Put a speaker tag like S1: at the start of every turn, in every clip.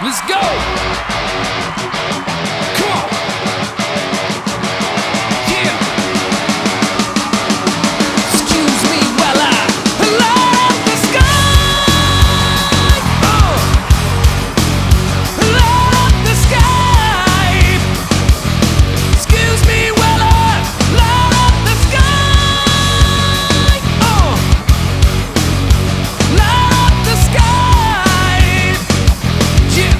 S1: Let's go! Come on! Yeah! Excuse me while I light up the sky! Light up the sky! Excuse me while I light up the sky! Light up the sky! Yeah!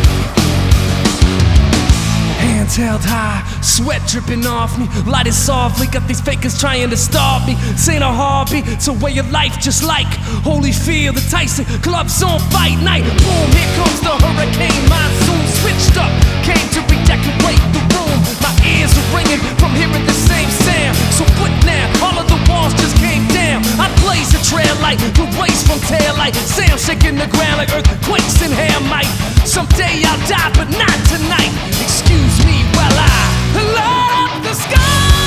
S1: Hands held high, sweat dripping off me. Light it softly, got these fakers trying to stop me. This ain't a hobby, it's a way of life, just like Holyfield, the Tyson clubs on fight night. Boom, here comes the hurricane, monsoon switched up, came to redecorate the room. My ears are ringing from hearing the same sound. So what now? All of the walls just came down. I blaze a trail like the race from taillight. Sound shaking the ground like earthquakes in hair might. Someday I'll die, but not tonight. Excuse me while I light up the sky.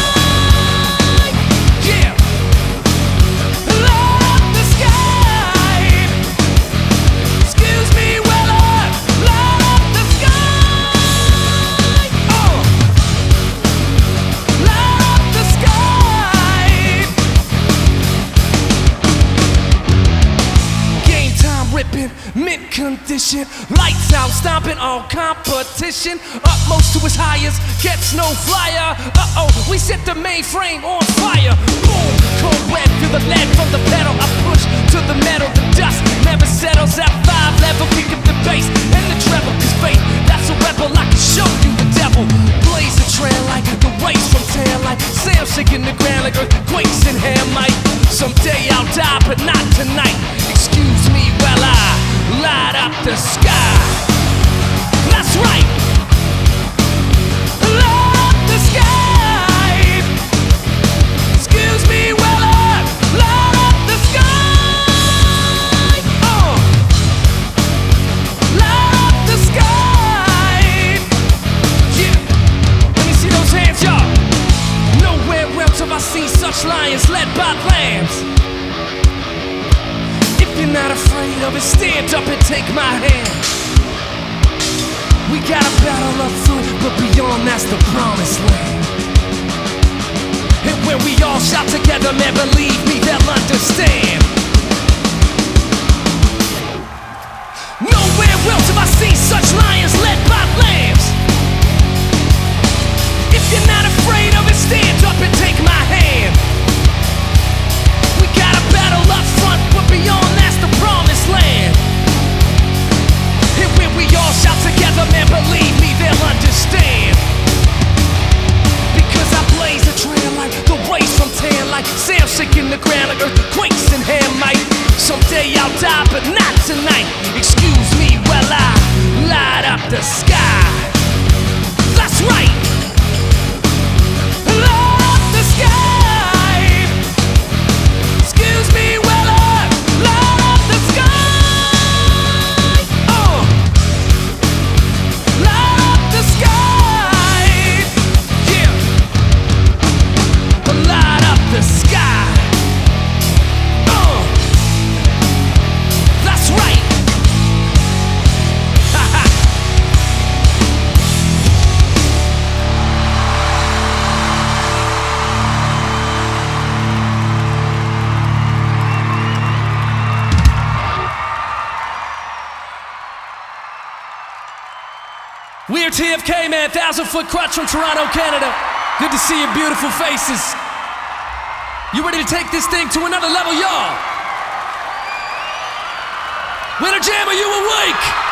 S1: Yeah. Light up the sky. Excuse me while I light up the sky. Light up the sky. Game time ripping, mint condition. Lights out, stomping all competition. Utmost to its highest, gets no flyer. Uh-oh, we set the mainframe on fire. Boom, cold red, feel the lead from the pedal. I push to the metal, the dust never settles at 5 level. Pick up the bass and the treble, cause faith, that's a rebel. I can show you the devil. Blaze a trail like the race from taillight. Sail shaking the ground like earthquakes in hair might. Someday I'll die, but not tonight. Excuse me while I light up the sky. That's right. Light up the sky. Excuse me while I light up the sky. Light up the sky. Yeah. Let me see those hands, y'all. Nowhere else have I seen such lions led by lambs. If you're not afraid of it, stand up and take my hand. We got a battle up front, but beyond that's the promised land. And when we all shout together, man, believe me, they'll understand. Nowhere else have I seen such lions led by lambs. If you're not afraid of it, stand up and take my hand. We got a battle up front, but beyond that's the promised land. And when we all shout together, man, believe me, they'll understand. Because I blaze a trail like the race from taillight. Sound shaking the ground like earthquakes in hair might. Someday I'll die, but not tonight. Excuse me while I light up the sky. That's right. Light up the sky. Excuse me while I light up the sky. Light up the sky. Yeah. Light up the sky. That's right. We're TFK, man, 1,000-foot crutch from Toronto, Canada. Good to see your beautiful faces. You ready to take this thing to another level, y'all? Winter Jam, are you awake?